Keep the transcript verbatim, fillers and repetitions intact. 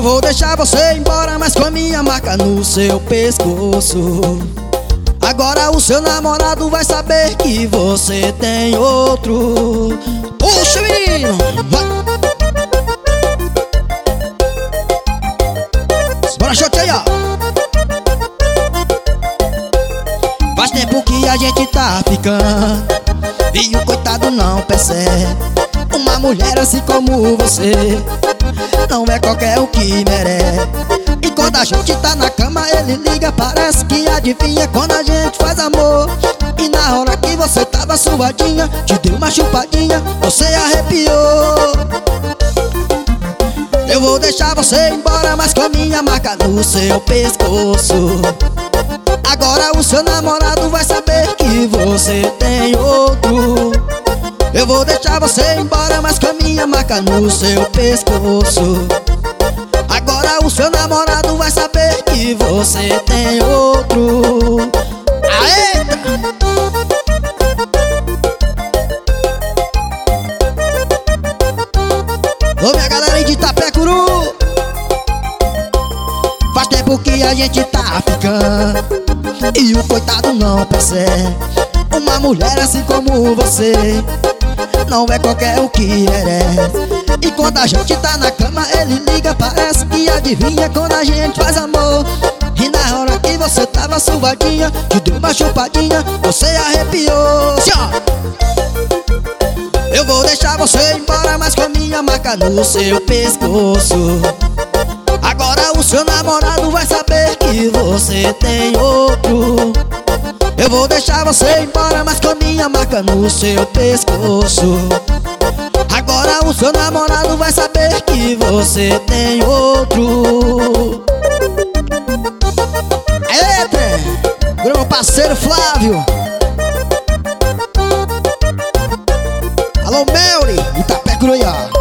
vou deixar você embora, mas com a minha marca no seu pescoço. Agora o seu namorado vai saber que você tem outro. Puxa, menino! Vai! Bora, shot aí, ó! Faz tempo que a gente tá ficando e o coitado não percebe. Uma mulher assim como você não é qualquer um que merece. E quando a gente tá na cama ele liga, parece que adivinha quando a gente faz amor. E na hora que você tava suadinha, te deu uma chupadinha, você arrepiou. Eu vou deixar você embora, mas com a minha marca no seu pescoço. Agora o seu namorado vai saber que você tem outro. Eu vou deixar você embora, mas com a minha marca no seu pescoço. Agora o seu namorado vai saber que você tem outro. Aê! Ô, minha galera de Itapecuru, faz tempo que a gente tá ficando e o coitado não percebe. Uma mulher assim como você não é qualquer um que merece. E quando a gente tá na cama ele liga, parece que adivinha quando a gente faz amor. E na hora que você tava suadinha, te deu uma chupadinha, você arrepiou. Eu vou deixar você embora, mas com a minha marca no seu pescoço. Agora o seu namorado vai saber que você tem outro. Eu vou deixar você embora, mas com a minha marca no seu pescoço. Agora o seu namorado vai saber que você tem outro. Eita! Meu parceiro Flávio. Alô, Melry, Itapecuru, ó.